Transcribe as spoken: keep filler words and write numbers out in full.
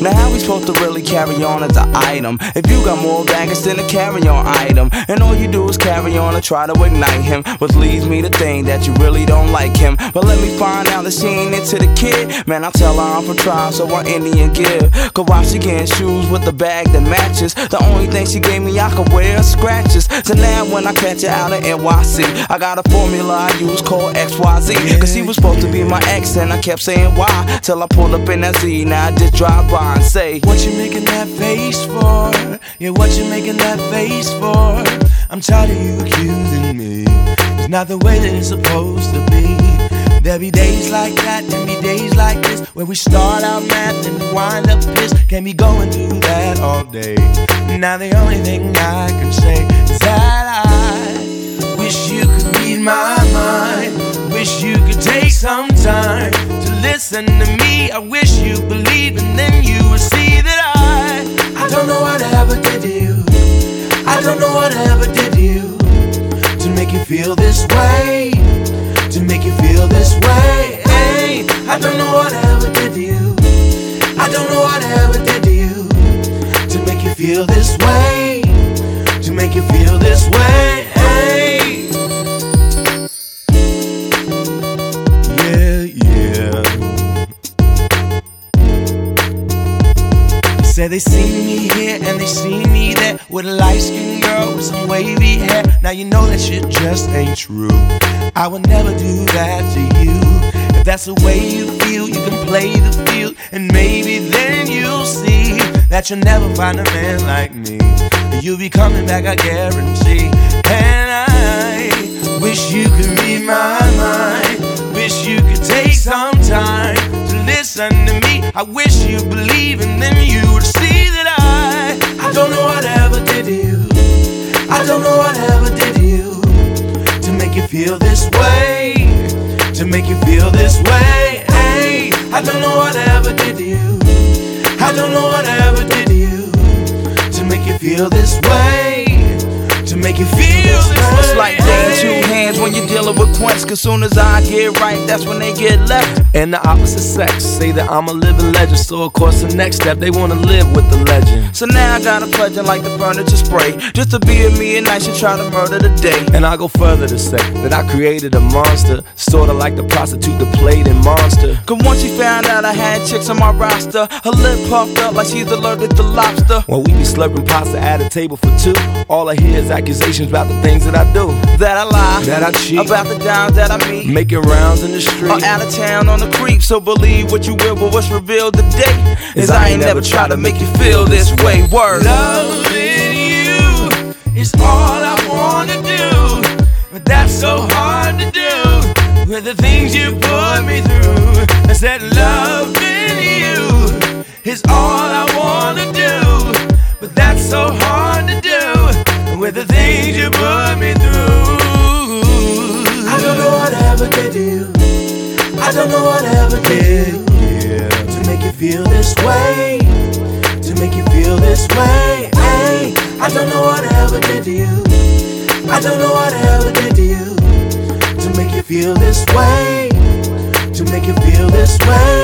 Now how we supposed to really carry on as an item if you got more baggage than a carry-on item? And all you do is carry on and try to ignite him, which leads me to think that you really don't like him. But let me find out that she ain't into the kid. Man, I'll tell her I'm from tribe, so I Indian give. Cause while she getting shoes with the bag that matches, the only thing she gave me I could wear is scratches. So now when I catch her out of N Y C, I got a formula I use called X Y Z. Cause she was supposed to be my ex and I kept saying why, till I pulled up in that Z. Now I just drive by and say, what you making that face for? Yeah, what you making that face for? I'm tired of you accusing me. It's not the way that it's supposed to be. There'll be days like that, and be days like this, where we start out mad and we wind up pissed. Can't be going through that all day. Now the only thing I can say is that I wish you could read my mind. Wish you could take some time to listen to me. I wish you believe, and then you would see that I I don't know what I ever did to you. I don't know what I ever did to you to make you feel this way, to make you feel this way. Hey, I don't know what I ever did to you. I don't know what I ever did to you to make you feel this way, to make you feel this way. Hey, yeah, yeah. Say they see me here and they see me there, with a light-skinned girl with some wavy hair. Now you know that shit just ain't true. I would never do that to you. If that's the way you feel, you can play the field, and maybe then you'll see that you'll never find a man like me. You'll be coming back, I guarantee. And I wish you could read my mind. Wish you could take some time to listen to me. I wish you believe, and then you would see that I I don't know what I ever did to you. I don't know what I ever did to you to make you feel this way, to make you feel this way. Hey, I don't know what I ever did to you. I don't know what I ever did to you to make you feel this way, to make you feel this way. It's like they two hands when you're dealing with quints, cause soon as I get right, that's when they get left. And the opposite sex say that I'm a living legend, so of course the next step, they wanna live with the legend. So now I got a pledging like the furniture spray, just to be a me and I should try to murder the day. And I go further to say that I created a monster, sorta like the prostitute that played in Monster. Cause once she found out I had chicks on my roster, her lip puffed up like she's allergic to lobster. When we be slurping pasta at a table for two, all I hear is accusations about the things that I do, that I lie, that I cheat, about the dimes that I meet, making rounds in the street, or out of town on the creep. So believe what you will, but what's revealed today is I ain't never try to make you feel this way. Word. Loving you is all I wanna do, but that's so hard to do with the things you put me through. I said loving you is all I wanna do, but that's so hard to do with the things you put me through. I don't know what I ever did to you. I don't know what I ever did, yeah, to make you feel this way, to make you feel this way. Hey, I don't know what I ever did to you. I don't know what I ever did to you to make you feel this way, to make you feel this way.